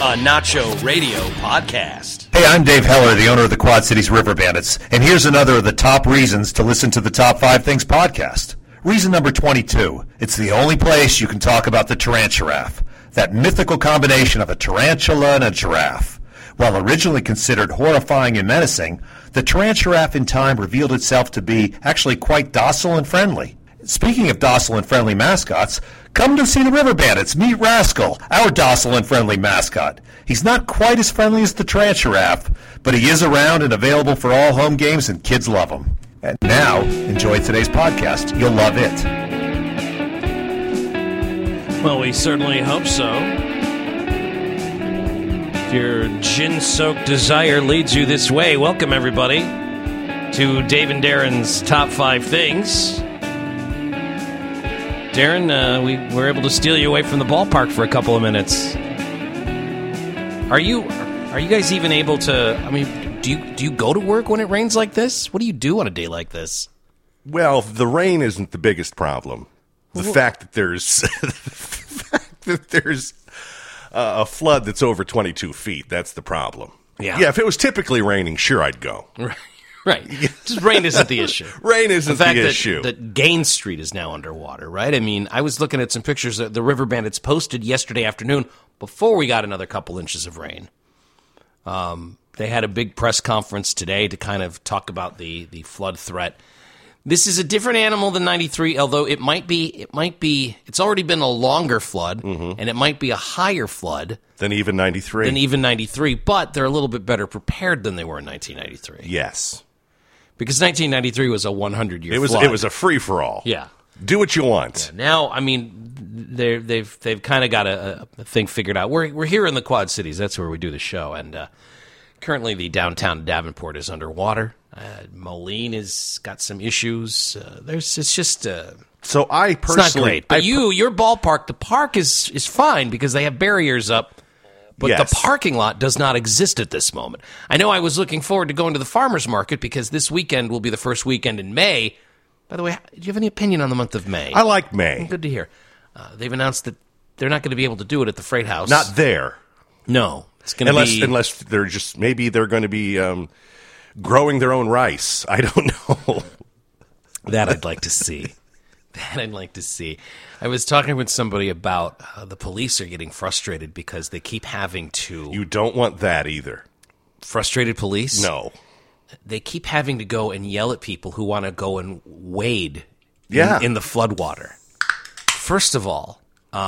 a Nacho Radio podcast. Hey, I'm Dave Heller, the owner of the Quad Cities River Bandits, and here's another of the top reasons to listen to the Top 5 Things podcast. Reason number 22, it's the only place you can talk about the Taranturaf, that mythical combination of a tarantula and a giraffe. While originally considered horrifying and menacing, the Taranturaf in time revealed itself to be actually quite docile and friendly. Speaking of docile and friendly mascots, come to see the River Bandits. Meet Rascal, our docile and friendly mascot. He's not quite as friendly as the Taranturaf, but he is around and available for all home games, and kids love him. And now, enjoy today's podcast. You'll love it. Well, we certainly hope so. If your gin-soaked desire leads you this way, welcome everybody to Dave and Darren's Top 5 Things. Darren, we were able to steal you away from the ballpark for a couple of minutes. Are you guys even able to? I mean, do you go to work when it rains like this? What do you do on a day like this? Well, the rain isn't the biggest problem. The fact that there's a flood that's over 22 feet, that's the problem. Yeah. Yeah, if it was typically raining, sure, I'd go. Right. Just rain isn't the issue. Rain isn't the issue. That Gaines Street is now underwater, right? I mean, I was looking at some pictures that the River Bandits posted yesterday afternoon before we got another couple inches of rain. They had a big press conference today to kind of talk about the flood threat. This is a different animal than 93, although it's already been a longer flood, and it might be a higher flood than even 93. But they're a little bit better prepared than they were in 1993. Yes. Because 1993 was a 100-year flood. It was a free-for-all. Yeah. Do what you want. Yeah. Now, I mean, they've kind of got a thing figured out. We're here in the Quad Cities. That's where we do the show. And currently the downtown Davenport is underwater. Moline has got some issues. So I personally... It's not great. But your ballpark, the park is fine because they have barriers up. But yes. The parking lot does not exist at this moment. I know I was looking forward to going to the farmer's market because this weekend will be the first weekend in May. By the way, do you have any opinion on the month of May? I like May. Good to hear. They've announced that they're not going to be able to do it at the Freight House. Not there. No. It's going to be... Unless they're just... Maybe they're going to be growing their own rice. I don't know. That I'd like to see. I was talking with somebody about the police are getting frustrated because they keep having to... You don't want that either. Frustrated police? No. They keep having to go and yell at people who want to go and wade in the floodwater. First of all,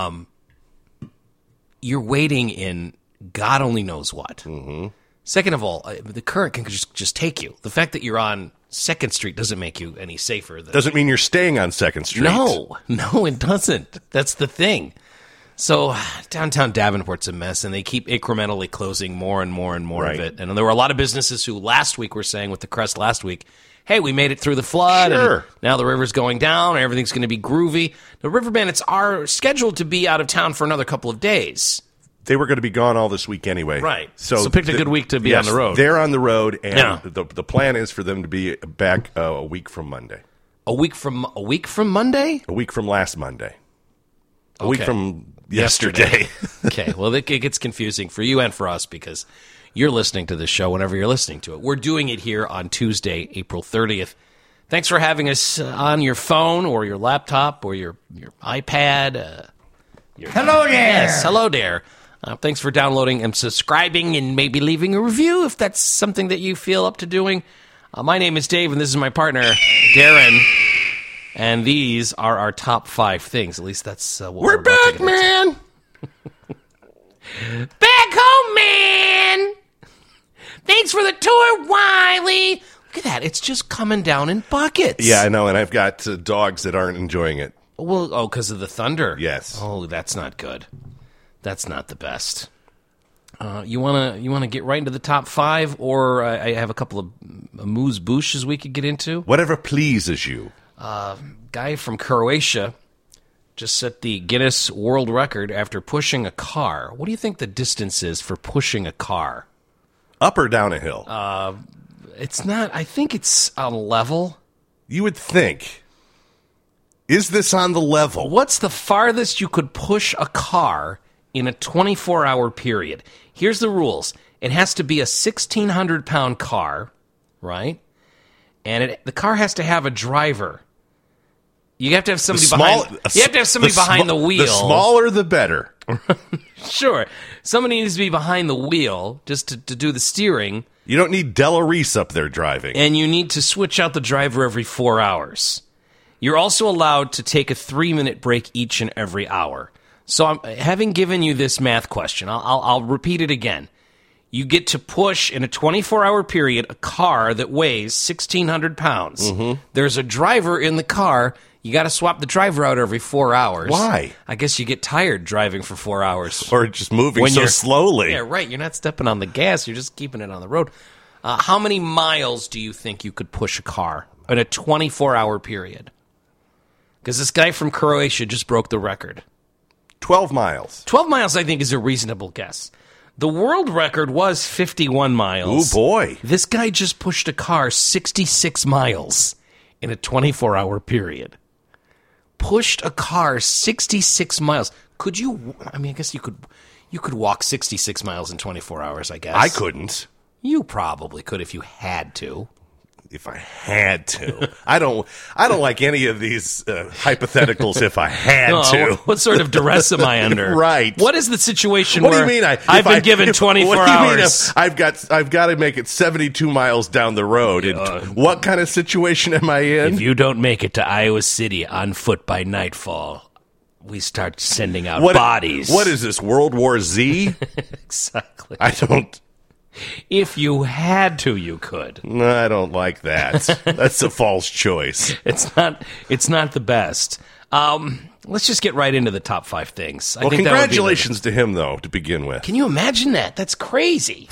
you're wading in God only knows what. Mm-hmm. Second of all, the current can just take you. The fact that you're on 2nd Street doesn't make you any safer. Doesn't mean you're staying on 2nd Street. No, it doesn't. That's the thing. So downtown Davenport's a mess, and they keep incrementally closing more and more and more of it. And there were a lot of businesses who last week were saying with the Crest last week, hey, we made it through the flood, and now the river's going down, and everything's going to be groovy. The River Bandits are scheduled to be out of town for another couple of days. They were going to be gone all this week anyway. Right. So picked a good week to be on the road. They're on the road, and the plan is for them to be back a week from Monday. A week from Monday? A week from last Monday. A week from yesterday. Okay. Well, it gets confusing for you and for us because you're listening to this show whenever you're listening to it. We're doing it here on Tuesday, April 30th. Thanks for having us on your phone or your laptop or your iPad. Hello there. Yes, hello there. Thanks for downloading and subscribing and maybe leaving a review if that's something that you feel up to doing. My name is Dave, and this is my partner, Darren. And these are our top 5 things. At least that's what we're back, man. Back home, man. Thanks for the tour, Wiley. Look at that. It's just coming down in buckets. Yeah, I know, and I've got dogs that aren't enjoying it. Well, because of the thunder. Yes. Oh, that's not good. That's not the best. You wanna get right into the top 5, or I have a couple of amuse-bouches we could get into. Whatever pleases you. Guy from Croatia just set the Guinness World Record after pushing a car. What do you think the distance is for pushing a car? Up or down a hill? It's not. I think it's on level. You would think. Is this on the level? What's the farthest you could push a car in a 24-hour period. Here's the rules. It has to be a 1,600-pound car, right? And the car has to have a driver. You have to have somebody behind the wheel. The smaller, the better. Sure. Somebody needs to be behind the wheel just to do the steering. You don't need Della Reese up there driving. And you need to switch out the driver every 4 hours. You're also allowed to take a 3-minute break each and every hour. So having given you this math question, I'll repeat it again. You get to push in a 24-hour period a car that weighs 1,600 pounds. Mm-hmm. There's a driver in the car. You got to swap the driver out every 4 hours. Why? I guess you get tired driving for 4 hours. Or just moving so slowly. Yeah, right. You're not stepping on the gas. You're just keeping it on the road. How many miles do you think you could push a car in a 24-hour period? Because this guy from Croatia just broke the record. 12 miles. 12 miles, I think, is a reasonable guess. The world record was 51 miles. Oh, boy. This guy just pushed a car 66 miles in a 24-hour period. Pushed a car 66 miles. Could you? I mean, I guess you could walk 66 miles in 24 hours, I guess. I couldn't. You probably could if you had to. If I had to. I don't like any of these hypotheticals if I had to. What sort of duress am I under? Right. What is the situation what where do you mean I've been given 24 what do you hours? Mean I've got to make it 72 miles down the road. What kind of situation am I in? If you don't make it to Iowa City on foot by nightfall, we start sending out bodies. What is this, World War Z? Exactly. I don't... If you had to, you could. No, I don't like that. That's a false choice. It's not the best. Let's just get right into the top 5 things. Well, congratulations to him, though, to begin with. Can you imagine that? That's crazy.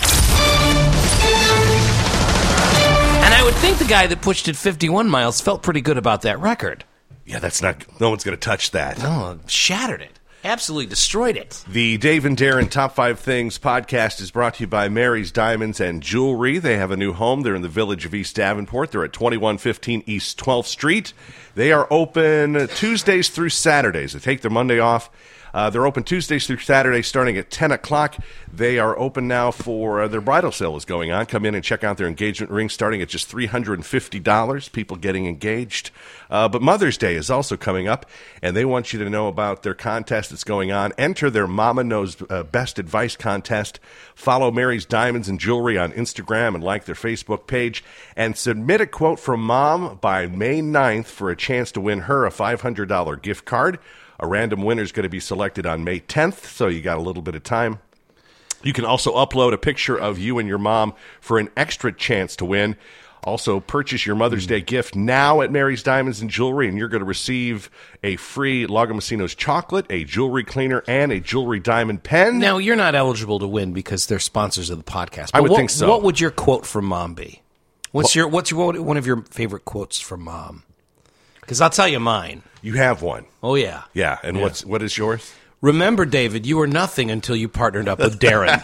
And I would think the guy that pushed it 51 miles felt pretty good about that record. Yeah, no one's going to touch that. No, shattered it. Absolutely destroyed it. The Dave and Darren Top 5 Things podcast is brought to you by Mary's Diamonds and Jewelry. They have a new home. They're in the village of East Davenport. They're at 2115 East 12th Street. They are open Tuesdays through Saturdays. They take their Monday off. They're open Tuesdays through Saturdays starting at 10 o'clock. They are open now for their bridal sale is going on. Come in and check out their engagement ring starting at just $350. People getting engaged. But Mother's Day is also coming up, and they want you to know about their contest that's going on. Enter their Mama Knows Best Advice contest. Follow Mary's Diamonds and Jewelry on Instagram and like their Facebook page. And submit a quote from Mom by May 9th for a chance to win her a $500 gift card. A random winner is going to be selected on May 10th, so you got a little bit of time. You can also upload a picture of you and your mom for an extra chance to win. Also, purchase your Mother's Day gift now at Mary's Diamonds and Jewelry, and you're going to receive a free Lagomacino's chocolate, a jewelry cleaner, and a jewelry diamond pen. Now, you're not eligible to win because they're sponsors of the podcast. But I would think so. What would your quote from Mom be? What's one of your favorite quotes from Mom? Because I'll tell you mine. You have one. Oh, yeah. Yeah, and what is yours? Remember, David, you were nothing until you partnered up with Darren.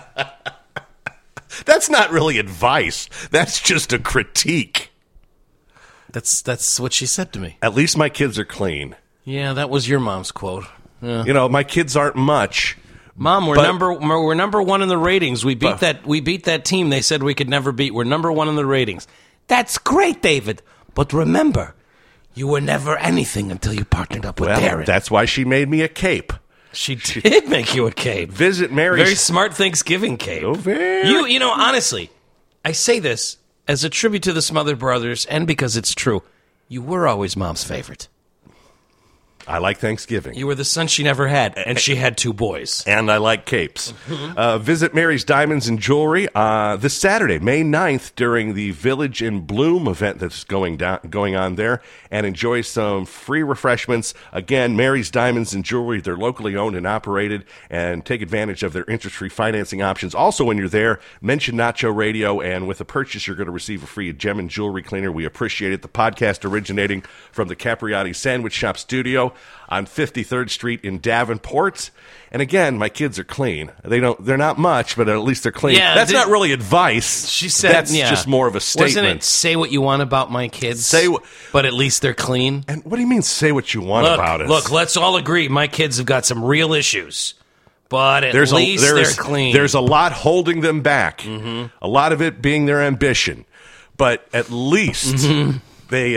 That's not really advice. That's just a critique. That's what she said to me. At least my kids are clean. Yeah, that was your mom's quote. Yeah. You know, my kids aren't much. Mom, we're number one in the ratings. We beat that team they said we could never beat. We're number one in the ratings. That's great, David. But remember, you were never anything until you partnered up with Darren. That's why she made me a cape. She did make you a cape. Visit Mary's. Very smart Thanksgiving cape. Oh, very. You know, honestly, I say this as a tribute to the Smothered Brothers and because it's true. You were always Mom's favorite. I like Thanksgiving. You were the son she never had, and she had 2 boys. And I like capes. Visit Mary's Diamonds and Jewelry this Saturday, May 9th, during the Village in Bloom event that's going on there, and enjoy some free refreshments. Again, Mary's Diamonds and Jewelry, they're locally owned and operated, and take advantage of their interest-free financing options. Also, when you're there, mention Nacho Radio, and with a purchase, you're going to receive a free gem and jewelry cleaner. We appreciate it. The podcast originating from the Capriati Sandwich Shop studio on 53rd Street in Davenport. And again, my kids are clean. They're not much, but at least they're clean. Yeah, that's not really advice. She said that's just more of a statement. Wasn't it say what you want about my kids? But at least they're clean. And what do you mean say what you want about us? Look, let's all agree my kids have got some real issues. But at least they're clean. There's a lot holding them back. A lot of it being their ambition. But at least they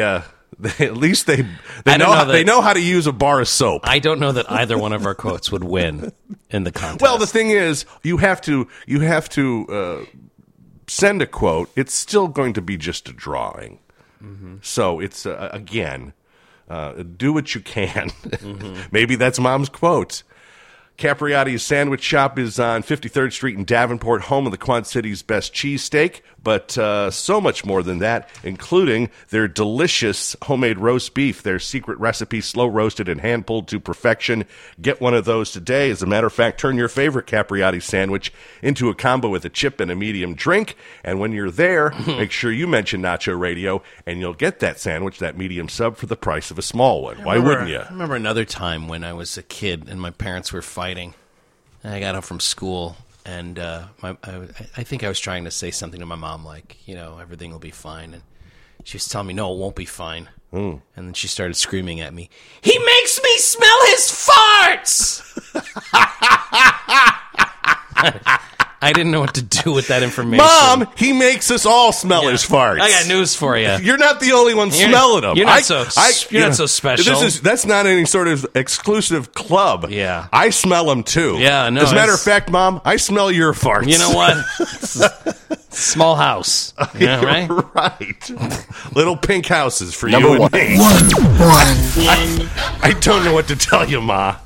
know how to use a bar of soap. I don't know that either one of our quotes would win in the contest. Well, the thing is, you have to send a quote. It's still going to be just a drawing. So it's again, do what you can. Maybe that's Mom's quote. Capriati's Sandwich Shop is on 53rd Street in Davenport, home of the Quad City's best cheesesteak, but so much more than that, including their delicious homemade roast beef, their secret recipe, slow-roasted and hand-pulled to perfection. Get one of those today. As a matter of fact, turn your favorite Capriati sandwich into a combo with a chip and a medium drink, and when you're there, make sure you mention Nacho Radio, and you'll get that sandwich, that medium sub, for the price of a small one. Why wouldn't you? I remember another time when I was a kid and my parents were fighting. And I got home from school, and I think I was trying to say something to my mom, like, everything will be fine. And she was telling me, no, it won't be fine. And then she started screaming at me, he makes me smell his farts! I didn't know what to do with that information. Mom, he makes us all smell his farts. I got news for you. You're not the only one smelling them. You're not so special. That's not any sort of exclusive club. Yeah. I smell them too. Yeah, no. As a matter of fact, Mom, I smell your farts. You know what? Small house. Yeah, right? Right. Little pink houses for you and me. I don't know what to tell you, Ma.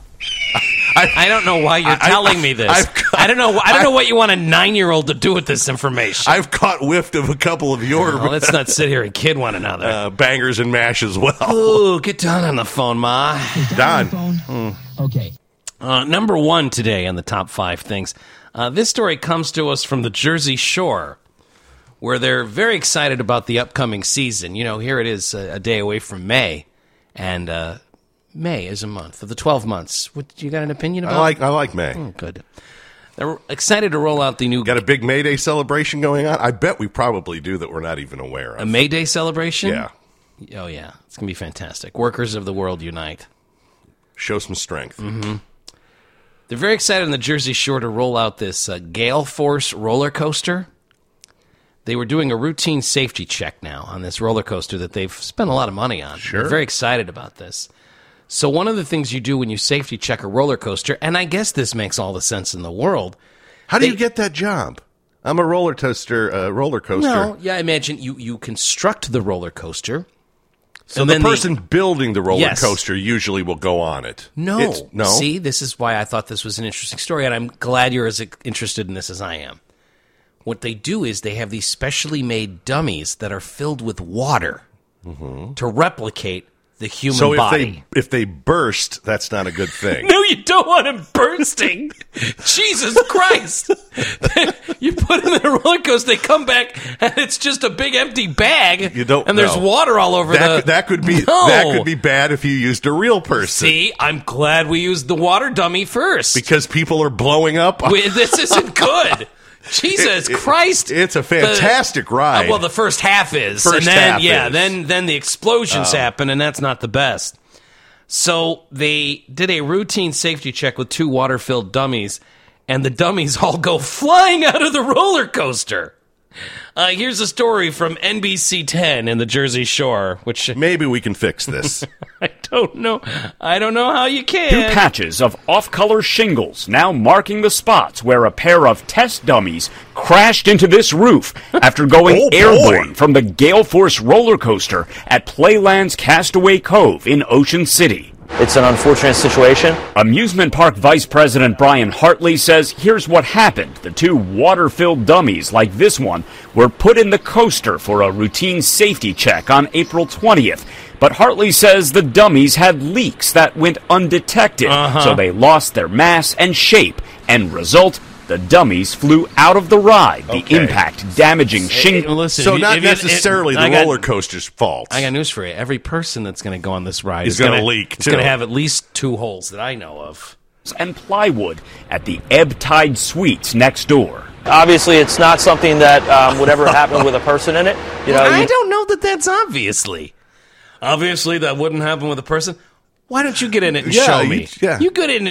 I don't know why you're telling me this. I don't know what you want a 9-year-old to do with this information. I've caught whiff of a couple of your... Well, let's not sit here and kid one another. Bangers and mash as well. Ooh, get Don on the phone, Ma. Don. Okay. Number 1 today on the top 5 things. This story comes to us from the Jersey Shore, where they're very excited about the upcoming season. Here it is a day away from May, and... May is a month of the 12 months. You got an opinion about? I like May. Oh, good. They're excited to roll out the new... Got a big May Day celebration going on? I bet we probably do that we're not even aware of. A May Day celebration? Yeah. Oh, yeah. It's going to be fantastic. Workers of the world unite. Show some strength. They're very excited on the Jersey Shore to roll out this Gale Force roller coaster. They were doing a routine safety check now on this roller coaster that they've spent a lot of money on. Sure. They're very excited about this. So one of the things you do when you safety check a roller coaster, and I guess this makes all the sense in the world. How do you get that job? I'm a roller coaster. No, yeah, I imagine you construct the roller coaster. So the person building the roller coaster usually will go on it. No. See, this is why I thought this was an interesting story, and I'm glad you're as interested in this as I am. What they do is they have these specially made dummies that are filled with water to replicate the human body. So if they burst, that's not a good thing. No, you don't want them bursting. Jesus Christ. You put them in a roller coaster, they come back, and it's just a big empty bag. And there's water all over that could be bad if you used a real person. See, I'm glad we used the water dummy first. Because people are blowing up. This isn't good. Jesus Christ! It's a fantastic ride. Well, the first half is, then the explosions happen, and that's not the best. So they did a routine safety check with 2 water-filled dummies, and the dummies all go flying out of the roller coaster. Here's a story from NBC 10 in the Jersey Shore, which maybe we can fix this. I don't know how you can. 2 patches of off-color shingles now marking the spots where a pair of test dummies crashed into this roof after going airborne from the Gale Force roller coaster at Playland's Castaway Cove in Ocean City. It's an unfortunate situation. Amusement Park Vice President Brian Hartley says here's what happened. The 2 water-filled dummies like this one were put in the coaster for a routine safety check on April 20th. But Hartley says the dummies had leaks that went undetected, so they lost their mass and shape. End result, the dummies flew out of the ride, the impact damaging shingles. So not necessarily the roller coaster's fault. I got news for you. Every person that's going to go on this ride is going to leak, too. It's going to have at least 2 holes that I know of. And plywood at the Ebb Tide Suites next door. Obviously, it's not something that would ever happen with a person in it. I don't know that that's obviously. Obviously, that wouldn't happen with a person. Why don't you get in it and show me? You get in it.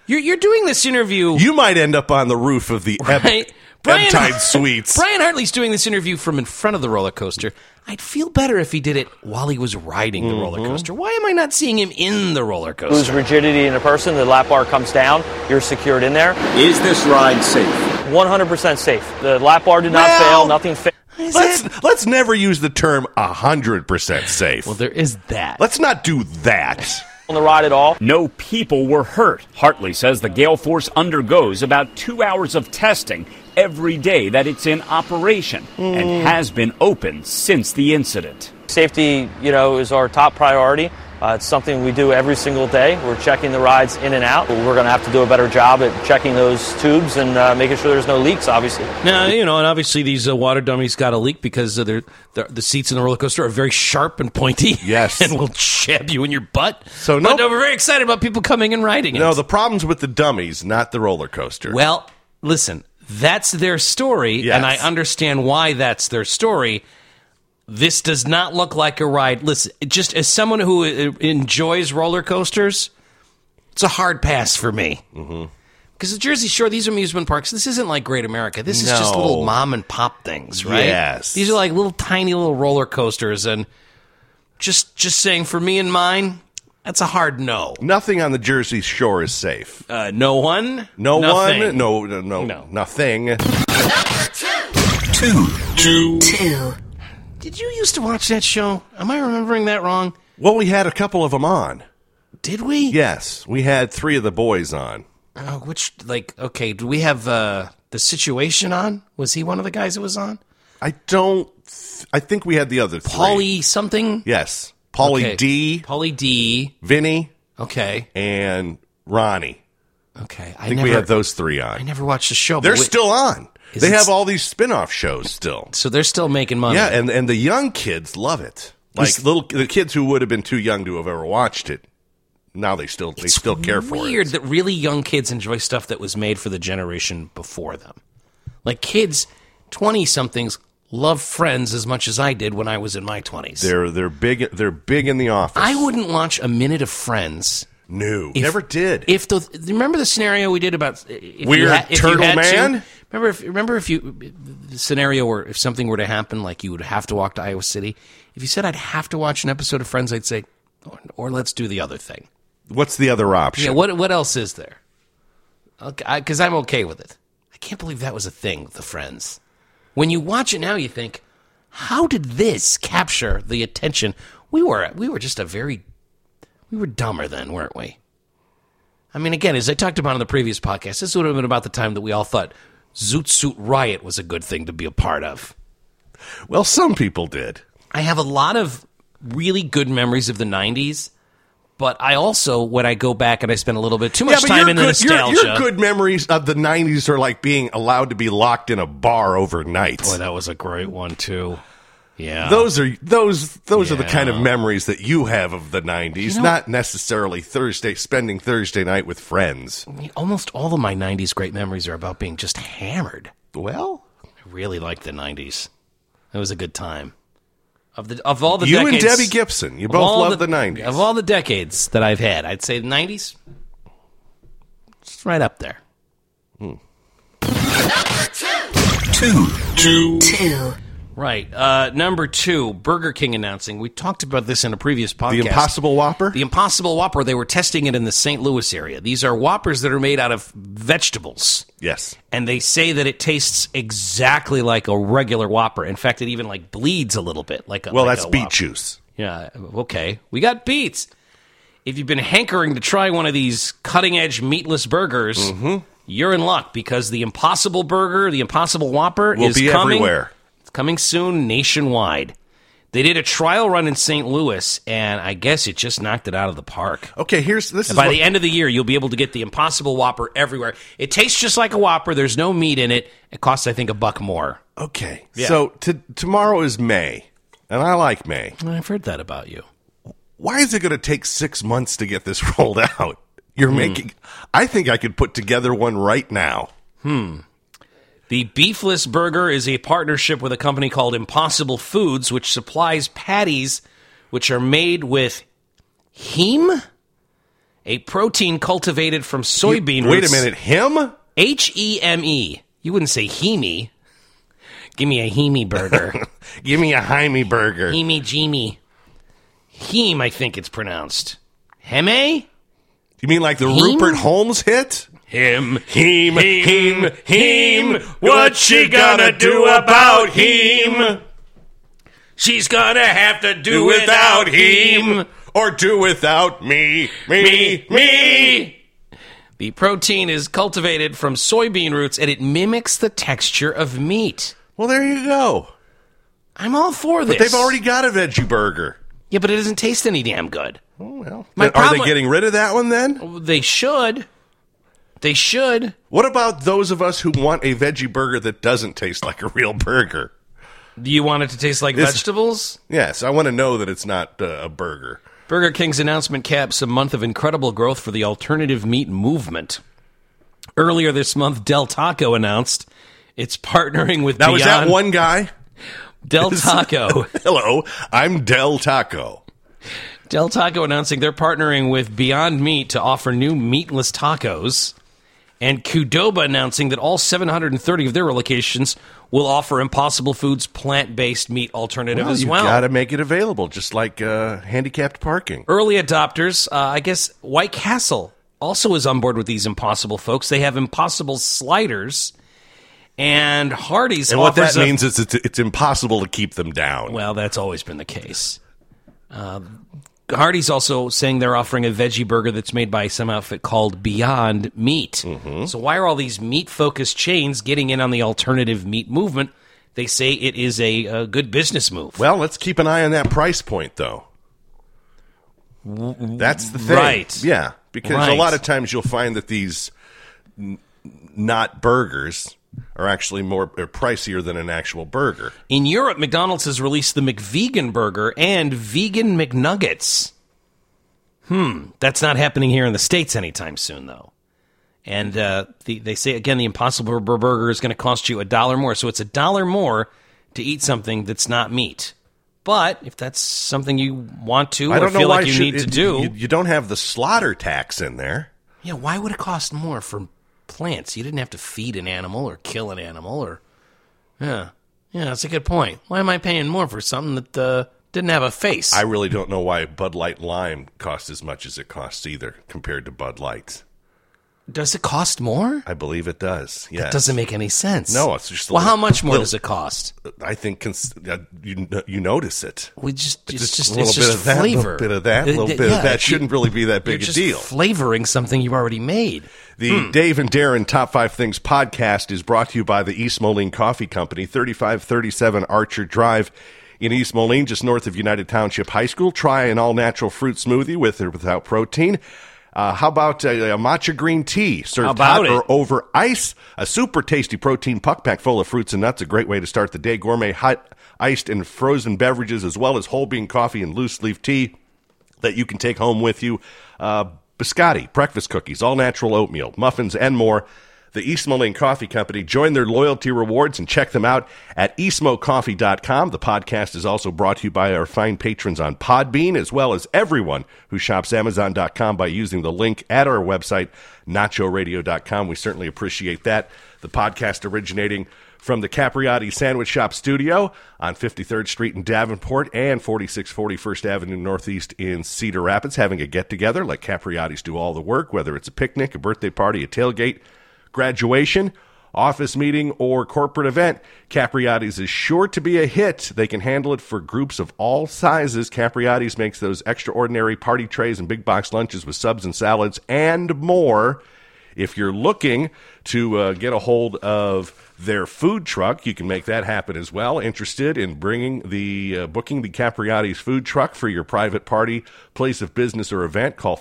You're doing this interview. You might end up on the roof of the Ebtide Suites. Brian Hartley's doing this interview from in front of the roller coaster. I'd feel better if he did it while he was riding the roller coaster. Why am I not seeing him in the roller coaster? Lose rigidity in a person, the lap bar comes down, you're secured in there. Is this ride safe? 100% safe. The lap bar did not fail, nothing failed. Let's never use the term 100% safe. Well, there is that. Let's not do that. On the ride at all. No people were hurt. Hartley says the Gale Force undergoes about 2 hours of testing every day that it's in operation and has been open since the incident. Safety, is our top priority. It's something we do every single day. We're checking the rides in and out. We're going to have to do a better job at checking those tubes and making sure there's no leaks, obviously. Now, and obviously these water dummies got a leak because the seats in the roller coaster are very sharp and pointy. Yes. And will jab you in your butt. So but we're very excited about people coming and riding it. No, the problem's with the dummies, not the roller coaster. Well, listen, that's their story, Yes. and I understand why that's their story. This does not look like a ride. Listen, just as someone who enjoys roller coasters, it's a hard pass for me. Because the Jersey Shore, these amusement parks, this isn't like Great America. This is just little mom and pop things, right? Yes. These are like little tiny little roller coasters, and just saying for me and mine, that's a hard no. Nothing on the Jersey Shore is safe. No one? No Nothing. one? No. Nothing. Two. Did you used to watch that show? Am I remembering that wrong? Well, we had a couple of them on. Did we? Yes, we had 3 of the boys on. Oh, do we have The Situation on? Was he one of the guys that was on? I think we had the other 3. Paulie something? Yes. Paulie D. Paulie D. Vinny. Okay. And Ronnie. Okay. I think we had those 3 on. I never watched the show. They're still on. They have it- all these spin-off shows still. So they're still making money. Yeah, and the young kids love it. Like the kids who would have been too young to have ever watched it. Now they still care for it. It's weird that really young kids enjoy stuff that was made for the generation before them. Like kids, 20-somethings, love Friends as much as I did when I was in my 20s. They're big in the office. I wouldn't watch a minute of Friends. No, never did. Remember the scenario we did about Turtle Man? Remember if the scenario where if something were to happen, like you would have to walk to Iowa City. If you said I'd have to watch an episode of Friends, I'd say, or let's do the other thing. What's the other option? Yeah, what else is there? Because I'm okay with it. I can't believe that was a thing, the Friends. When you watch it now, you think, how did this capture the attention? We were just we were dumber then, weren't we? I mean, again, as I talked about on the previous podcast, this would have been about the time that we all thought Zoot Suit Riot was a good thing to be a part of. Well, some people did. I have a lot of really good memories of the 90s, but I also, when I go back and I spend a little bit too much time in the nostalgia. Your good memories of the 90s are like being allowed to be locked in a bar overnight. Boy, that was a great one, too. Yeah. Those are the kind of memories that you have of the 90s, not necessarily spending Thursday night with friends. Almost all of my 90s great memories are about being just hammered. Well, I really liked the 90s. It was a good time. Of all the you decades, and Debbie Gibson, you both love the 90s. Of all the decades that I've had, I'd say the 90s, it's right up there. Two. Right. Number 2, Burger King announcing. We talked about this in a previous podcast. The Impossible Whopper? The Impossible Whopper. They were testing it in the St. Louis area. These are Whoppers that are made out of vegetables. Yes. And they say that it tastes exactly like a regular Whopper. In fact, it even bleeds a little bit. That's beet juice. Yeah. Okay. We got beets. If you've been hankering to try one of these cutting-edge meatless burgers, you're in luck because the Impossible Burger, the Impossible Whopper, will be coming everywhere. Coming soon nationwide. They did a trial run in St. Louis, and I guess it just knocked it out of the park. Okay, by the end of the year, you'll be able to get the Impossible Whopper everywhere. It tastes just like a Whopper. There's no meat in it. It costs, I think, $1 more. Okay, Yeah. so tomorrow is May, and I like May. I've heard that about you. Why is it going to take 6 months to get this rolled out? I think I could put together one right now. The Beefless Burger is a partnership with a company called Impossible Foods, which supplies patties which are made with heme a protein cultivated from soybean Wait roots. a minute, him? Heme. You wouldn't say heme. Give me a heme burger. Give me a Jaime burger. Heme Jimmy. Heme, I think it's pronounced. Heme? You mean like the Heme? Rupert Holmes hit? Him. Him. What's she gonna do about him? She's gonna have to do without him. Or do without me. Me. The protein is cultivated from soybean roots, and it mimics the texture of meat. Well, there you go. I'm all for this. They've already got a veggie burger. Yeah, but it doesn't taste any damn good. Oh, well. My Are problem- they getting rid of that one then? They should. They should. What about those of us who want a veggie burger that doesn't taste like a real burger? Do you want it to taste like vegetables? Yes, I want to know that it's not a burger. Burger King's announcement caps a month of incredible growth for the alternative meat movement. Earlier this month, Del Taco announced it's partnering with Now, Beyond... is that one guy? Del Taco. Hello, I'm Del Taco. Del Taco announcing they're partnering with Beyond Meat to offer new meatless tacos. And Qdoba announcing that all 730 of their locations will offer Impossible Foods' plant-based meat alternative as well. You got to make it available, just like handicapped parking. Early adopters, I guess White Castle also is on board with these Impossible folks. They have Impossible sliders, and Hardee's And what that offers means is it's impossible to keep them down. Well, that's always been the case. Hardee's also saying they're offering a veggie burger that's made by some outfit called Beyond Meat. Mm-hmm. So why are all these meat-focused chains getting in on the alternative meat movement? They say it is a good business move. Well, let's keep an eye on that price point, though. That's the thing. Right. Yeah, because Right. a lot of times you'll find that these not burgers are actually more pricier than an actual burger. In Europe, McDonald's has released the McVegan burger and vegan McNuggets. That's not happening here in the States anytime soon, though. And they say, again, the Impossible Burger is going to cost you $1 more. So it's $1 more to eat something that's not meat. But if that's something you want to I or don't know feel why like you need to do... You don't have the slaughter tax in there. Yeah, why would it cost more for plants? You didn't have to feed an animal or kill an animal or... Yeah, that's a good point. Why am I paying more for something that didn't have a face? I really don't know why Bud Light Lime costs as much as it costs either compared to Bud Light. Does it cost more? I believe it does. Yes. That doesn't make any sense. No, it's just a well. little- How much more little- does it cost? I think you notice it. We just it's just a little it's bit just of that, flavor. a little bit of that, a little bit of that. Shouldn't really be that big You're a just deal. flavoring something you've already made. The Dave and Darren Top 5 Things podcast is brought to you by the East Moline Coffee Company, 3537 Archer Drive in East Moline, just north of United Township High School. Try an all-natural fruit smoothie with or without protein. How about a matcha green tea served hot or over ice? A super tasty protein puck pack full of fruits and nuts. A great way to start the day. Gourmet hot, iced, and frozen beverages, as well as whole bean coffee and loose leaf tea that you can take home with you. Biscotti, breakfast cookies, all-natural oatmeal, muffins, and more. The East Moline Coffee Company. Join their loyalty rewards and check them out at eastmocoffee.com. The podcast is also brought to you by our fine patrons on Podbean, as well as everyone who shops Amazon.com by using the link at our website, nachoradio.com. We certainly appreciate that. The podcast originating from the Capriati Sandwich Shop studio on 53rd Street in Davenport and 4640 First Avenue Northeast in Cedar Rapids, having a get-together. Let Capriati's do all the work, whether it's a picnic, a birthday party, a tailgate, graduation, office meeting, or corporate event. Capriati's is sure to be a hit. They can handle it for groups of all sizes. Capriati's makes those extraordinary party trays and big box lunches with subs and salads and more. If you're looking to get a hold of their food truck, you can make that happen as well. Interested in booking the Capriati's food truck for your private party, place of business, or event? Call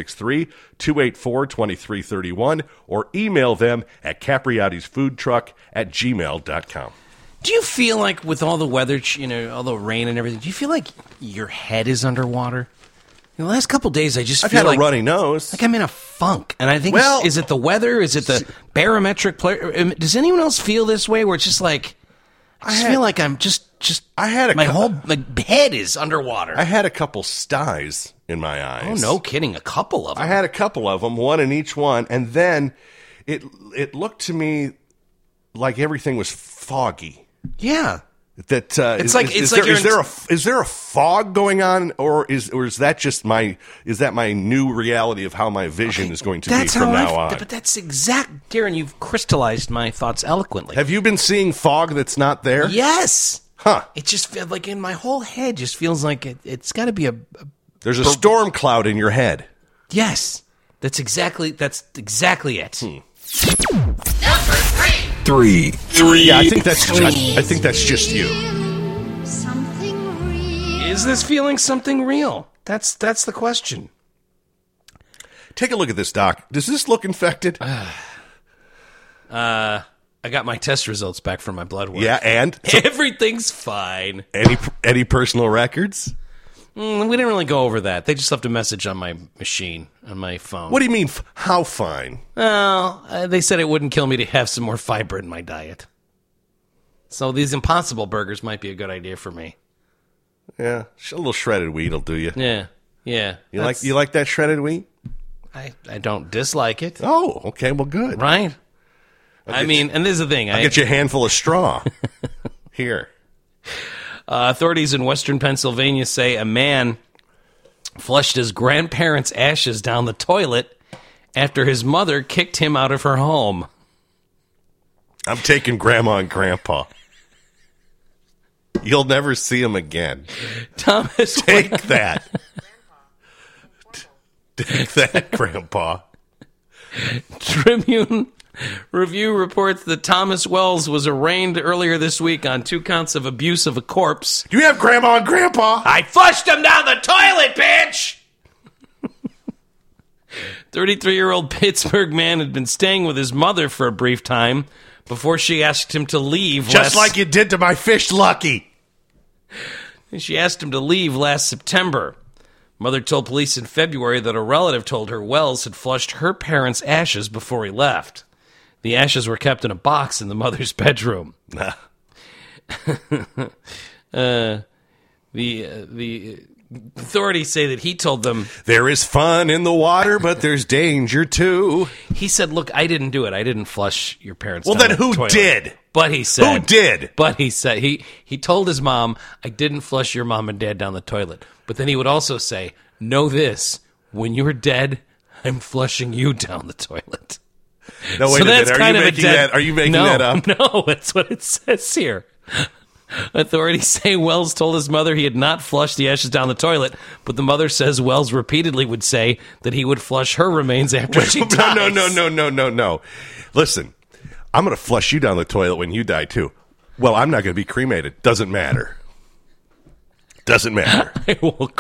563-284-2331 or email them at capriatisfoodtruck@gmail.com. Do you feel like with all the weather, all the rain and everything, do you feel like your head is underwater? The last couple of days, I just I've feel had like a runny nose. Like I'm in a funk, and I think is it the weather? Is it the barometric player? Does anyone else feel this way? Where it's just like I feel like I'm just. I had my whole head is underwater. I had a couple styes in my eyes. Oh, no kidding. A couple of them. I had a couple of them, one in each one, and then it looked to me like everything was foggy. Yeah. That It's like is there a fog going on, or is that just my new reality of how my vision is going to be from now on? But that's exact, Darren. You've crystallized my thoughts eloquently. Have you been seeing fog that's not there? Yes. Huh. It just feels like in my whole head. Just feels like it's got to be a. There's a storm cloud in your head. Yes. That's exactly it. Number 3. Yeah, I think that's just you. Something real. Is this feeling something real? That's the question. Take a look at this, Doc. Does this look infected? I got my test results back from my blood work. Yeah, and Everything's fine. any personal records? We didn't really go over that. They just left a message on my machine, on my phone. What do you mean? How fine? Well, they said it wouldn't kill me to have some more fiber in my diet. So these Impossible Burgers might be a good idea for me. Yeah, a little shredded wheat will do you. Yeah. You like that shredded wheat? I don't dislike it. Oh, okay. Well, good. Right? And this is the thing. I'll get you a handful of straw. Here. Authorities in western Pennsylvania say a man flushed his grandparents' ashes down the toilet after his mother kicked him out of her home. I'm taking Grandma and Grandpa. You'll never see them again. Thomas, Take that. Take that, Grandpa. Tribune Review reports that Thomas Wells was arraigned earlier this week on 2 counts of abuse of a corpse. Do you have Grandma and Grandpa? I flushed him down the toilet, bitch! 33-year-old Pittsburgh man had been staying with his mother for a brief time before she asked him to leave. Just like you did to my fish, Lucky. She asked him to leave last September. Mother told police in February that a relative told her Wells had flushed her parents' ashes before he left. The ashes were kept in a box in the mother's bedroom. The authorities say that he told them, there is fun in the water, but there's danger too. He said, look, I didn't do it. I didn't flush your parents down the toilet. Well, then who did? But he said... Who did? But he said... He told his mom, I didn't flush your mom and dad down the toilet. But then he would also say, know this, when you're dead, I'm flushing you down the toilet. No, wait a minute. Are you making that up? No, that's what it says here. Authorities say Wells told his mother he had not flushed the ashes down the toilet, but the mother says Wells repeatedly would say that he would flush her remains after she dies. No. Listen, I'm going to flush you down the toilet when you die, too. Well, I'm not going to be cremated. Doesn't matter. Doesn't matter. I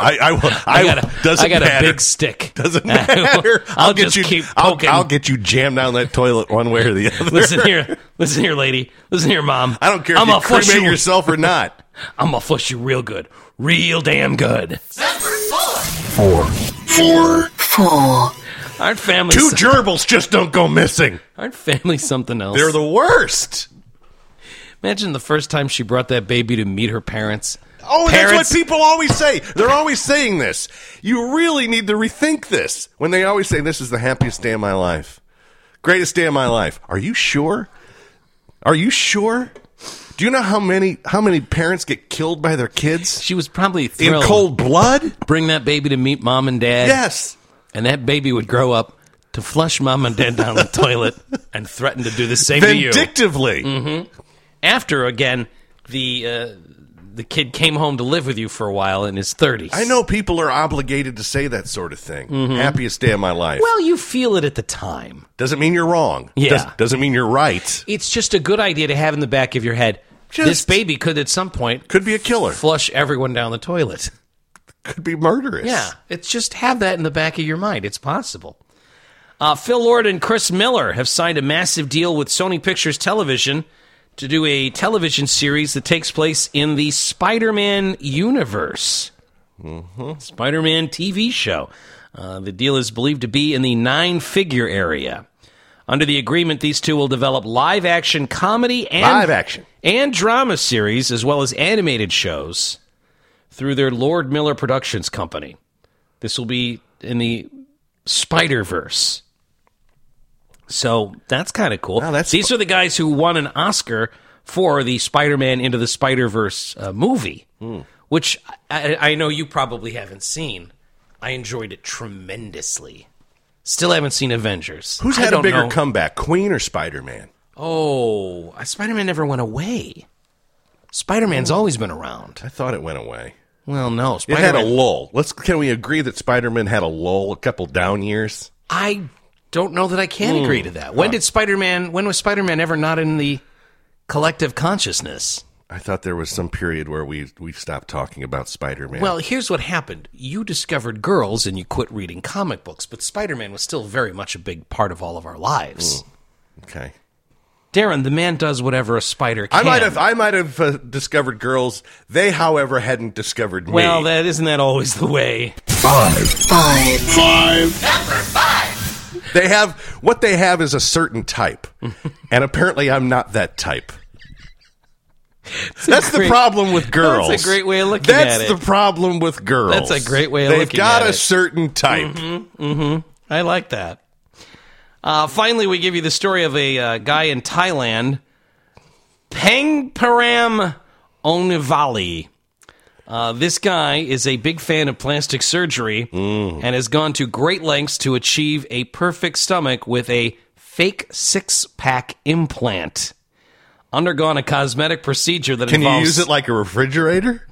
got a big stick. Doesn't matter. I'll just keep poking. I'll get you jammed down that toilet one way or the other. Listen here, lady. Listen here, Mom. I don't care if you cremate yourself or not. I'm gonna flush you real good, real damn good. Number 4. Aren't families 2 gerbils just don't go missing? Aren't families something else? They're the worst. Imagine the first time she brought that baby to meet her parents. Oh, that's what people always say. They're always saying this. You really need to rethink this. When they always say, this is the happiest day of my life. Greatest day of my life. Are you sure? Are you sure? Do you know how many parents get killed by their kids? She was probably thrilled. In cold blood? Bring that baby to meet Mom and Dad. Yes. And that baby would grow up to flush Mom and Dad down the toilet and threaten to do the same to you. Vindictively. Mm-hmm. After, again, the kid came home to live with you for a while in his 30s. I know people are obligated to say that sort of thing. Mm-hmm. Happiest day of my life. Well, you feel it at the time. Doesn't mean you're wrong. Yeah. Doesn't mean you're right. It's just a good idea to have in the back of your head. This baby could at some point... Could be a killer. Flush everyone down the toilet. Could be murderous. Yeah. It's just have that in the back of your mind. It's possible. Phil Lord and Chris Miller have signed a massive deal with Sony Pictures Television to do a television series that takes place in the Spider-Man universe. Mm-hmm. Spider-Man TV show. The deal is believed to be in the 9-figure area. Under the agreement, these two will develop live-action comedy and drama series, as well as animated shows, through their Lord Miller Productions company. This will be in the Spider-Verse. So that's kind of cool. Wow, These are the guys who won an Oscar for the Spider-Man Into the Spider-Verse movie, which I know you probably haven't seen. I enjoyed it tremendously. Still haven't seen Avengers. Who's had a bigger comeback, Queen or Spider-Man? Oh, Spider-Man never went away. Spider-Man's always been around. I thought it went away. Well, no. It had a lull. Can we agree that Spider-Man had a lull, a couple down years? I don't know that I can agree to that. When was Spider-Man ever not in the collective consciousness? I thought there was some period where we stopped talking about Spider-Man. Well, here's what happened. You discovered girls and you quit reading comic books, but Spider-Man was still very much a big part of all of our lives. Okay. Darren, the man does whatever a spider can. I might have discovered girls. They, however, hadn't discovered me. Well, isn't that always the way? Five. Number 5. They have is a certain type, and apparently I'm not that type. That's the problem with girls. That's a great way of looking at it. That's the problem with girls. That's a great way of looking at it. They've got a certain type. I like that. Finally, we give you the story of a guy in Thailand, Pangparam Onivali. This guy is a big fan of plastic surgery and has gone to great lengths to achieve a perfect stomach with a fake six-pack implant. Undergone a cosmetic procedure that involves... Can you use it like a refrigerator?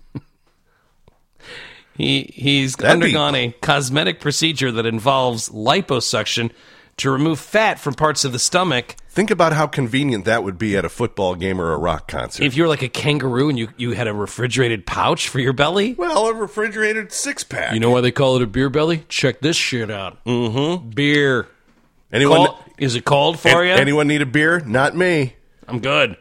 He's undergone a cosmetic procedure that involves liposuction to remove fat from parts of the stomach. Think about how convenient that would be at a football game or a rock concert. If you're like a kangaroo and you had a refrigerated pouch for your belly. Well, a refrigerated six-pack. You know why they call it a beer belly? Check this shit out. Beer. Is it cold for you? Anyone need a beer? Not me. I'm good.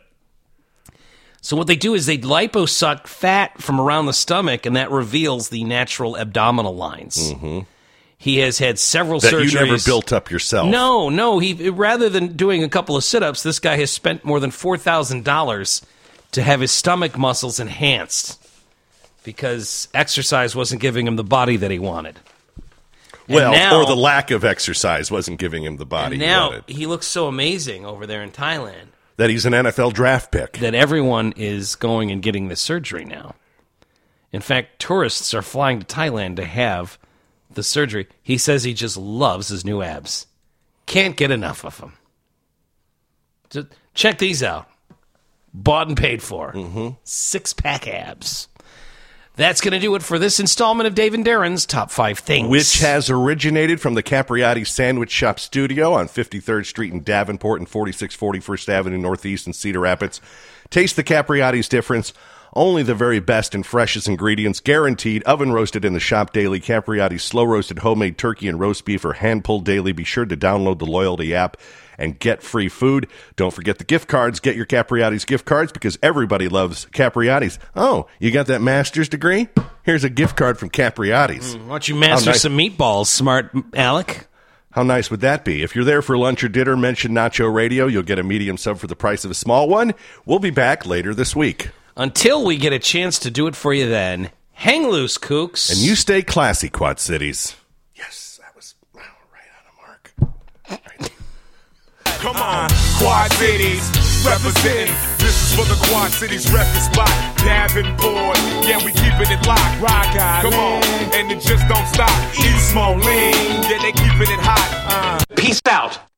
So what they do is they liposuck fat from around the stomach, and that reveals the natural abdominal lines. He has had several surgeries. That you never built up yourself. No. Rather than doing a couple of sit-ups, this guy has spent more than $4,000 to have his stomach muscles enhanced because exercise wasn't giving him the body that he wanted. Or the lack of exercise wasn't giving him the body he wanted. He looks so amazing over there in Thailand. That he's an NFL draft pick. That everyone is going and getting this surgery now. In fact, tourists are flying to Thailand to have the surgery. He says he just loves his new abs. Can't get enough of them. Just check these out. Bought and paid for. Six-pack abs. That's going to do it for this installment of Dave and Darren's Top 5 Things. Which has originated from the Capriati Sandwich Shop Studio on 53rd Street in Davenport and 4640 First Avenue Northeast in Cedar Rapids. Taste the Capriati's difference. Only the very best and freshest ingredients, guaranteed, oven roasted in the shop daily. Capriati's slow roasted homemade turkey and roast beef are hand pulled daily. Be sure to download the loyalty app and get free food. Don't forget the gift cards. Get your Capriati's gift cards because everybody loves Capriati's. Oh, you got that master's degree? Here's a gift card from Capriati's. Why don't you master some meatballs, smart Alec? How nice would that be? If you're there for lunch or dinner, mention Nacho Radio. You'll get a medium sub for the price of a small one. We'll be back later this week. Until we get a chance to do it for you then, hang loose, kooks. And you stay classy, Quad Cities. Yes, that was right on the mark. Right. Come on, Quad Cities, representing. This is for the Quad Cities record spot. Davenport, yeah, we keeping it locked. Rock out, come on, and it just don't stop. East Moline, yeah, they keeping it hot. Peace out.